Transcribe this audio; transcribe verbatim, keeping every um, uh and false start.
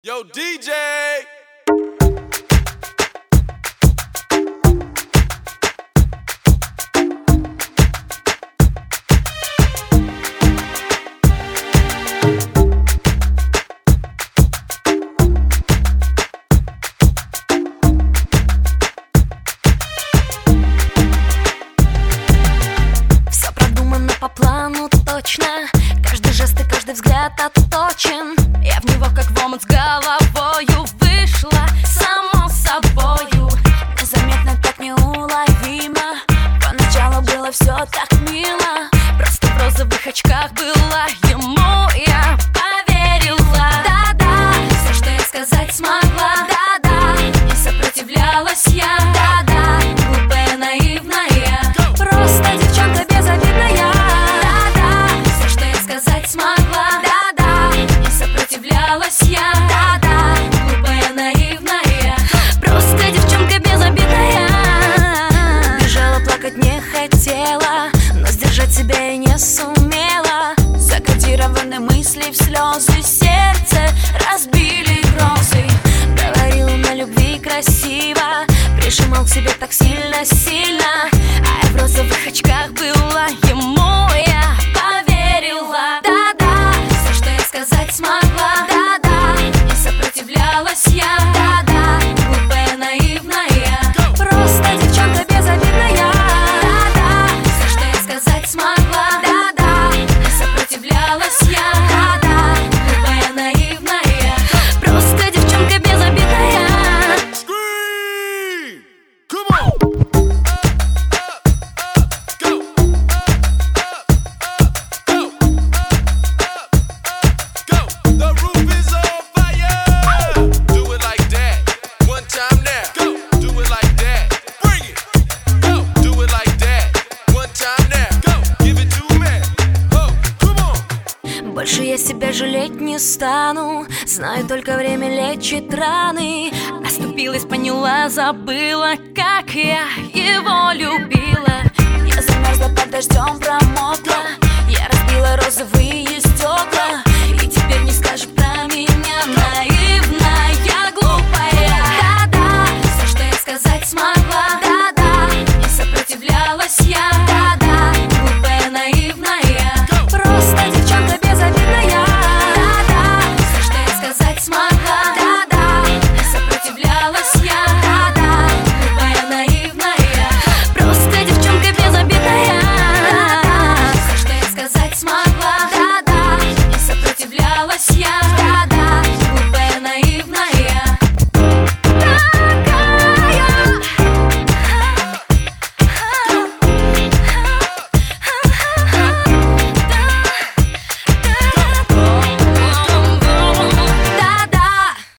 Yo, диджей! Все продумано по плану точно. Каждый жест и каждый взгляд отточен. Я в него как в омут с головою вышла, само собою. Незаметно, так неуловимо. Поначалу было все так мило. Просто в розовых очках была ему, я поверила. Да-да, все, что я сказать смогла. Да-да, не сопротивлялась я. Да-да, глупая, наивная, просто девчонка безобидная. Да-да, все, что я сказать смогла. Да-да, не сопротивлялась я. Да-да, глупая, наивная, просто девчонка безобидная. Бежала, плакать не хотела, но сдержать себя я не сумела. Закодированы мысли в слезы, сердце разбили грозы. Говорил на любви красиво, прижимал к себе так сильно-сильно. А я в розовых очках была ему, я поверила. Да-да, все, что я сказать смогла. Да-да, не сопротивлялась я. Да-да, глупая, наивная, просто девчонка безобидная. Да-да, все, что я сказать смогла. Да-да, не сопротивлялась я. Да-да, глупая, наивная, просто девчонка безобидная. Scream! Come on! Go! Go! Go! The roof is on fire! Do it like that. One time now. Go! Do it like that. Bring it! Go! Do it like that. One time now. Go! Give it to me. Oh, come on! Больше я себя жалеть не стану. Знаю, только время лечит раны. Оступилась, поняла, забыла, как я его любила. Я замерзла под дождем, промокла. Я разбила розовые стекла. И теперь не скажешь правду.